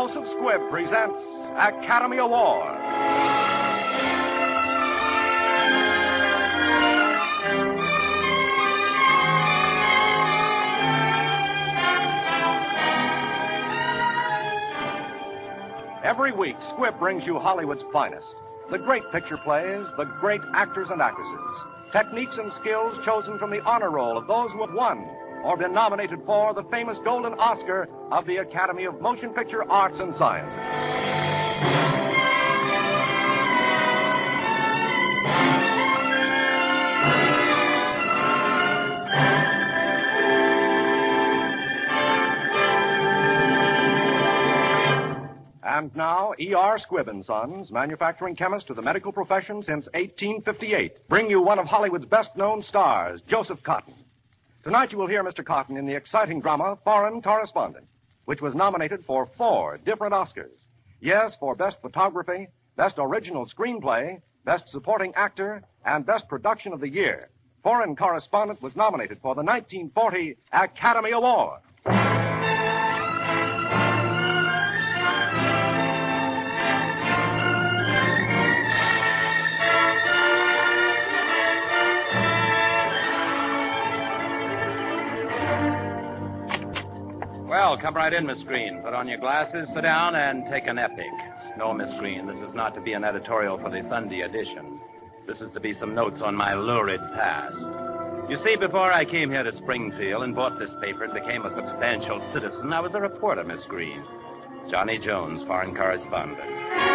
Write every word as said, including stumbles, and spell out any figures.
Joseph Squibb presents Academy Award. Every week, Squibb brings you Hollywood's finest. The great picture plays, the great actors and actresses. Techniques and skills chosen from the honor roll of those who have won or been nominated for the famous Golden Oscar of the Academy of Motion Picture Arts and Sciences. And now, E R. Squibb and Sons, manufacturing chemist to the medical profession since eighteen fifty-eight, bring you one of Hollywood's best-known stars, Joseph Cotten. Tonight you will hear Mister Cotten in the exciting drama Foreign Correspondent, which was nominated for four different Oscars. Yes, for Best Photography, Best Original Screenplay, Best Supporting Actor, and Best Production of the Year. Foreign Correspondent was nominated for the nineteen forty Academy Award. Well, come right in, Miss Green. Put on your glasses, sit down, and take an epic. No, Miss Green, this is not to be an editorial for the Sunday edition. This is to be some notes on my lurid past. You see, before I came here to Springfield and bought this paper and became a substantial citizen, I was a reporter, Miss Green. Johnny Jones, foreign correspondent.